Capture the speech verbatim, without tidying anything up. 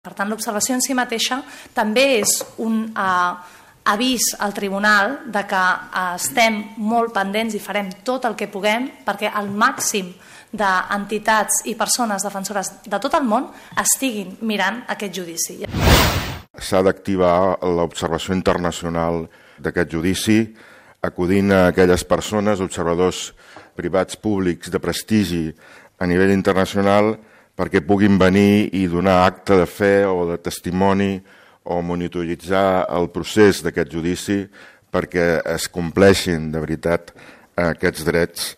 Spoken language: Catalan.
Per tant, l'observació en si mateixa també és un eh, avís al tribunal de que eh, estem molt pendents i farem tot el que puguem perquè el màxim d'entitats i persones defensores de tot el món estiguin mirant aquest judici. S'ha d'activar l'observació internacional d'aquest judici, acudint a aquelles persones, observadors privats públics de prestigi a nivell internacional, perquè puguin venir i donar acte de fe o de testimoni o monitoritzar el procés d'aquest judici perquè es compleixin de veritat aquests drets